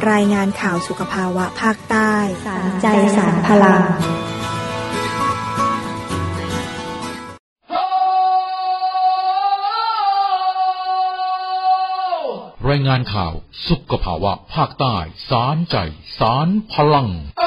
รายงานข่าวสุขภาวะภาคใต้สารใจสารพลังรายงานข่าวสุขภาวะภาคใต้สารใจสารพลัง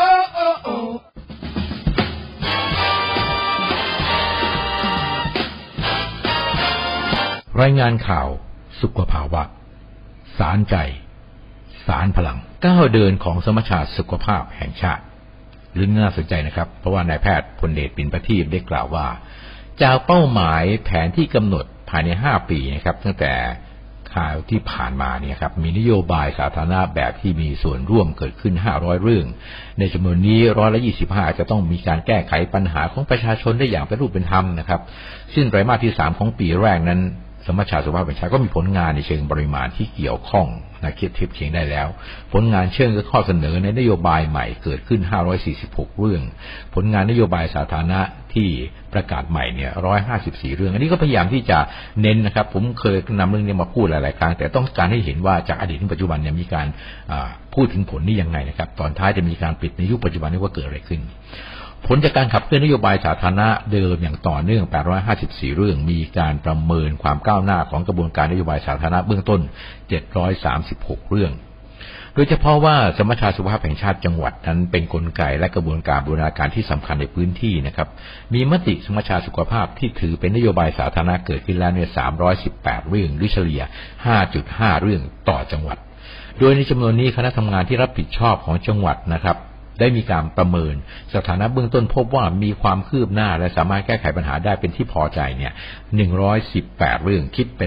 รายงานข่าวสุขภาวะสารใจสารพลังก้าวเดินของสมัชชาสุขภาพแห่งชาติเรื่องน่าสนใจนะครับเพราะว่านายแพทย์พลเดชปิ่นประทีปได้กล่าวว่าจากเป้าหมายแผนที่กำหนดภายใน5 ปีนะครับตั้งแต่ข่าวที่ผ่านมาเนี่ยครับมีนโยบายสาธารณะแบบที่มีส่วนร่วมเกิดขึ้น500เรื่องในจำนวนนี้125จะต้องมีการแก้ไขปัญหาของประชาชนได้อย่างเป็นรูปเป็นธรรมนะครับซึ่งไตรมาสที่3ของปีแรกนั้นสมัชชาสุขภาพแห่งชาติก็มีผลงานในเชิงปริมาณที่เกี่ยวข้องนะคิดเทียบเคียงได้แล้วผลงานเชิงข้อเสนอในนโยบายใหม่เกิดขึ้น546เรื่องผลงานนโยบายสาธารณะที่ประกาศใหม่เนี่ย154เรื่องอันนี้ก็พยายามที่จะเน้นนะครับผมเคยนำเรื่องนี้มาพูดหลายๆครั้งแต่ต้องการให้เห็นว่าจากอดีตถึงปัจจุบันเนี่ยมีการพูดถึงผลนี้ยังไงนะครับตอนท้ายจะมีการปิดในยุคปัจจุบันนี้ว่าเกิดอะไรขึ้นผลจากการขับเคลื่อนนโยบายสาธารณะเดิมอย่างต่อเนื่อง854เรื่องมีการประเมินความก้าวหน้าของกระบวนการนโยบายสาธารณะเบื้องต้น736เรื่องโดยเฉพาะว่าสมัชชาสุขภาพแห่งชาติจังหวัดนั้นเป็นกลไกและกระบวนการบูรณาการที่สำคัญในพื้นที่นะครับมีมติสมัชชาสุขภาพที่ถือเป็นนโยบายสาธารณะเกิดขึ้นแล้วเนี่ย318เรื่องหรือเฉลี่ย 5.5 เรื่องต่อจังหวัดโดยในจำนวนนี้คณะทำงานที่รับผิดชอบของจังหวัดนะครับได้มีการประเมินสถานะเบื้องต้นพบว่ามีความคืบหน้าและสามารถแก้ไขปัญหาได้เป็นที่พอใจเนี่ย118เรื่องคิดเป็น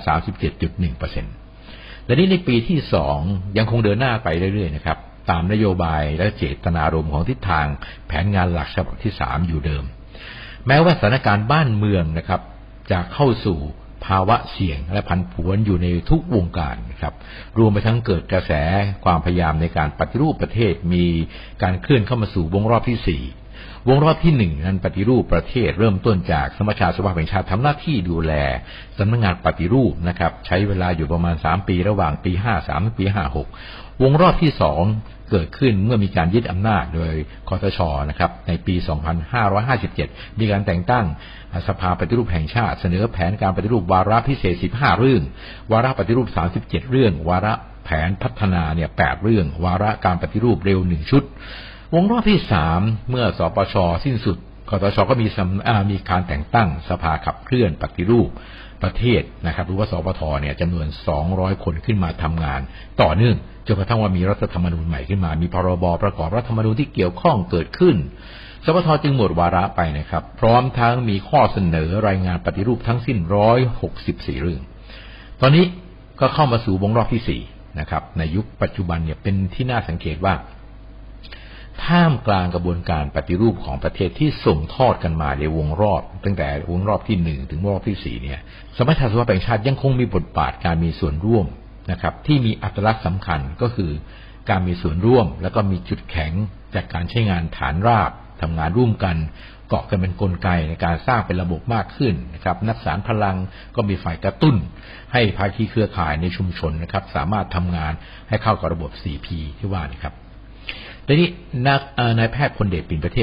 37.1%และนี้ในปีที่2ยังคงเดินหน้าไปเรื่อยๆนะครับตามนโยบายและเจตนารมณ์ของทิศทางแผนงานหลักฉบับที่3อยู่เดิมแม้ว่าสถานการณ์บ้านเมืองนะครับจะเข้าสู่ภาวะเสี่ยงและผันผวนอยู่ในทุกวงการนะครับรวมไปทั้งเกิดกระแสความพยายามในการปฏิรูปประเทศมีการเคลื่อนเข้ามาสู่วงรอบที่4วงรอบที่1นั้นปฏิรูปประเทศเริ่มต้นจากสมัชชาสุขภาพแห่งชาติทำหน้าที่ดูแลสำนักงานปฏิรูปนะครับใช้เวลาอยู่ประมาณ3ปีระหว่างปี53ถึงปี56วงรอบที่2เกิดขึ้นเมื่อมีการยึดอำนาจโดยคสช.นะครับในปี2557มีการแต่งตั้งสภาปฏิรูปแห่งชาติเสนอแผนการปฏิรูปวาระพิเศษ15เรื่องวาระปฏิรูป37เรื่องวาระแผนพัฒนาเนี่ย8เรื่องวาระการปฏิรูปเร็ว1ชุดวงรอบที่3เมื่อสปช.สิ้นสุดคสช.ก็มีการแต่งตั้งสภาขับเคลื่อนปฏิรูปประเทศนะครับหรือว่าสปท.เนี่ยจำนวน200คนขึ้นมาทำงานต่อเนื่องจนกระทั่งว่ามีรัฐธรรมนูญใหม่ขึ้นมามีพรบประกอบรัฐธรรมนูญที่เกี่ยวข้องเกิดขึ้นสปท.จึงหมดวาระไปนะครับพร้อมทั้งมีข้อเสนอรายงานปฏิรูปทั้งสิ้น164เรื่องตอนนี้ก็เข้ามาสู่วงรอบที่4นะครับในยุคปัจจุบันเนี่ยเป็นที่น่าสังเกตว่าท่ามกลางกระบวนการปฏิรูปของประเทศที่ส่งทอดกันมาในวงรอบตั้งแต่วงรอบที่1ถึงวงรอบที่4เนี่ยสมัชชาสุขภาพแห่งชาติยังคงมีบทบาทการมีส่วนร่วมนะครับที่มีอัตลักษณ์สำคัญก็คือการมีส่วนร่วมแล้วก็มีจุดแข็งจากการใช้งานฐานรากทำงานร่วมกันเกาะกันเป็นกลไกในการสร้างเป็นระบบมากขึ้นนะครับนักสารพลังก็มีฝ่ายกระตุ้นให้ภาคีเครือข่ายในชุมชนนะครับสามารถทำงานให้เข้ากับระบบ 4P ที่ว่านะครับทีนี้นายแพทย์พลเดชปิ่นประทีป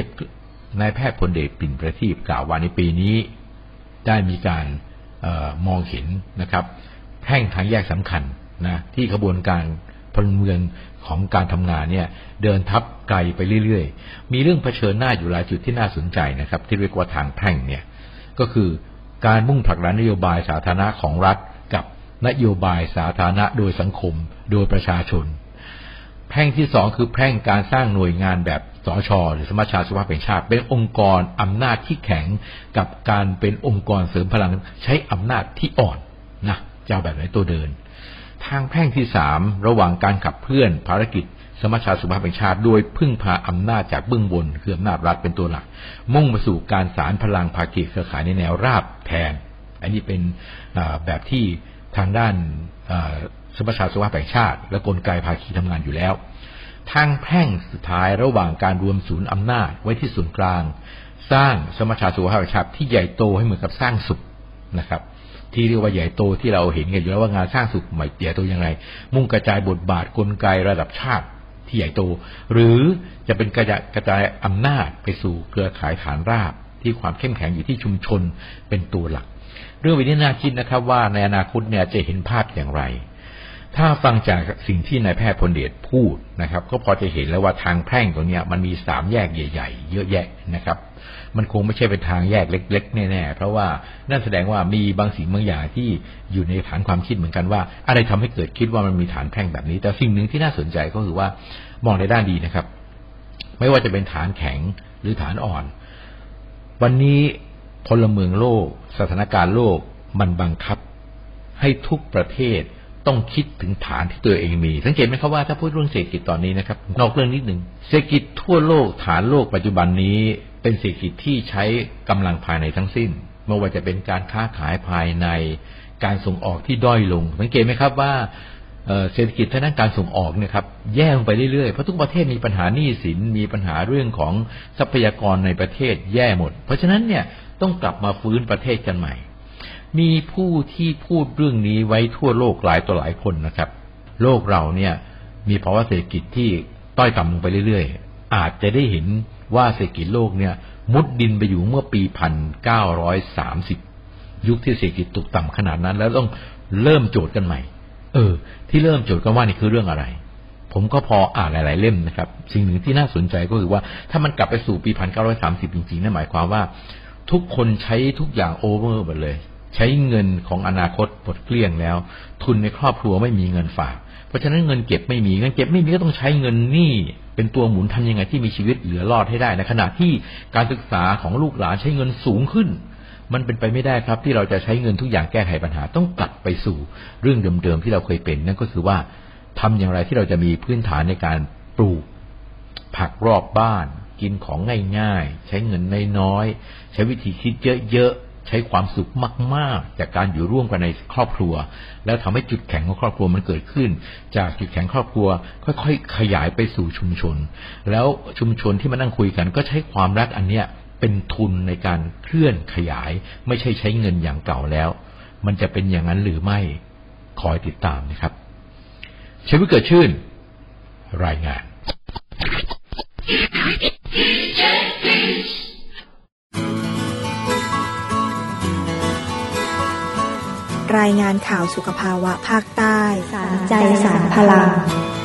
กล่าวว่าในปีนี้ได้มีการมองเห็นนะครับแพร่งทางแยกสำคัญนะที่กระบวนการพลเมืองของการทำงานเนี่ยเดินทับไกลไปเรื่อยๆมีเรื่องเผชิญหน้าอยู่หลายจุดที่น่าสนใจนะครับที่เรียกว่าทางแพร่งเนี่ยก็คือการมุ่งผลักดันนโยบายสาธารณะของรัฐกับนโยบายสาธารณะโดยสังคมโดยประชาชนแพร่งที่2คือแพร่งการสร้างหน่วยงานแบบสช.หรือสมัชชาสุขภาพแห่งชาติเป็นองค์กรอำนาจที่แข็งกับการเป็นองค์กรเสริมพลังใช้อำนาจที่อ่อนนะจะเอาแบบไหนตัวเดินทางแพร่งที่3ระหว่างการขับเคลื่อนภารกิจสมัชชาสุขภาพแห่งชาติโดยพึ่งพาอำนาจจากเบื้องบนคืออำนาจรัฐเป็นตัวหลักมุ่งไปสู่การสานพลังภาคีเครือข่ายในแนวราบแทนอันนี้เป็นแบบที่ทางด้านสมัชชาสุขภาพแห่งชาติและกลไกภาคีทำงานอยู่แล้วทางแพร่งสุดท้ายระหว่างการรวมศูนย์อำนาจไว้ที่ศูนย์กลางสร้างสมัชชาสุขภาพแห่งชาติที่ใหญ่โตให้เหมือนกับสร้างสุขนะครับทที่เรียกว่าใหญ่โตที่เราเห็นกันอยู่แล้วว่างานสร้างสุขใหม่ใหญ่โตอย่างไรมุ่งกระจายบทบาทกลไกระดับชาติที่ใหญ่โตหรือจะเป็นกระจายอำนาจไปสู่เครือข่ายฐานรากที่ความเข้มแข็งอยู่ที่ชุมชนเป็นตัวหลักเรื่องนี้น่าคิดนะครับว่าในอนาคตเนี่ยจะเห็นภาพอย่างไรถ้าฟังจากสิ่งที่นายแพทย์พลเดชพูดนะครับก็พอจะเห็นแล้วว่าทางแพร่งตรงนี้มันมี3แยกใหญ่ๆเยอะแยะนะครับมันคงไม่ใช่เป็นทางแยกเล็กๆแน่ๆเพราะว่านั่นแสดงว่ามีบางสิ่งบางอย่างที่อยู่ในฐานความคิดเหมือนกันว่าอะไรทำให้เกิดคิดว่ามันมีฐานแพร่งแบบนี้แต่สิ่งหนึ่งที่น่าสนใจก็คือว่ามองในด้านดีนะครับไม่ว่าจะเป็นฐานแข็งหรือฐานอ่อนวันนี้พลเมืองโลกสถานการณ์โลกมันบังคับให้ทุกประเทศต้องคิดถึงฐานที่ตัวเองมีสังเกตไหมครับว่าถ้าพูดเรื่องเศรษฐกิจตอนนี้นะครับนอกเรื่องนิดหนึ่งเศรษฐกิจทั่วโลกฐานโลกปัจจุบันนี้เป็นเศรษฐกิจที่ใช้กำลังภายในทั้งสิ้นไม่ว่าจะเป็นการค้าขายภายในการส่งออกที่ด้อยลงสังเกตไหมครับว่าเศรษฐกิจทางด้านการส่งออกเนี่ยครับแย่ลงไปเรื่อยๆเพราะทุกประเทศมีปัญหาหนี้สินมีปัญหาเรื่องของทรัพยากรในประเทศแย่หมดเพราะฉะนั้นเนี่ยต้องกลับมาฟื้นประเทศกันใหม่มีผู้ที่พูดเรื่องนี้ไว้ทั่วโลกหลายต่อหลายคนนะครับโลกเราเนี่ยมีภาวะเศรษฐกิจที่ต้อยต่ำลงไปเรื่อยๆอาจจะได้เห็นว่าเศรษฐกิจโลกเนี่ยมุดดินไปอยู่เมื่อปี1930ยุคที่เศรษฐกิจตกต่ำขนาดนั้นแล้วต้องเริ่มโจทย์กันใหม่ที่เริ่มโจทย์กันว่านี่คือเรื่องอะไรผมก็พออ่านหลายๆเล่มนะครับสิ่งหนึ่งที่น่าสนใจก็คือว่าถ้ามันกลับไปสู่ปี1930จริงๆนั่นหมายความว่าทุกคนใช้ทุกอย่างโอเวอร์หมดเลยใช้เงินของอนาคตหมดเกลี้ยงแล้วทุนในครอบครัวไม่มีเงินฝากเพราะฉะนั้นเงินเก็บไม่มีก็ต้องใช้เงินหนี้เป็นตัวหมุนทำยังไงที่มีชีวิตเหลือรอดให้ได้ในขณะที่การศึกษาของลูกหลานใช้เงินสูงขึ้นมันเป็นไปไม่ได้ครับที่เราจะใช้เงินทุกอย่างแก้ไขปัญหาต้องกลับไปสู่เรื่องเดิมๆที่เราเคยเป็นนั่นก็คือว่าทำอย่างไรที่เราจะมีพื้นฐานในการปลูกผักรอบบ้านกินของง่ายๆใช้เงินน้อยๆใช้วิธีคิดเยอะๆใช้ความสุขมากๆจากการอยู่ร่วมกันในครอบครัวแล้วทำให้จุดแข็งของครอบครัวมันเกิดขึ้นจากจุดแข็งครอบครัวค่อยๆขยายไปสู่ชุมชนแล้วชุมชนที่มานั่งคุยกันก็ใช้ความรักอันเนี้ยเป็นทุนในการเคลื่อนขยายไม่ใช่ใช้เงินอย่างเก่าแล้วมันจะเป็นอย่างนั้นหรือไม่คอยติดตามนะครับชีวิตเกิดชื่นรายงานรายงานข่าวสุขภาวะภาคใต้สารใจสารพลัง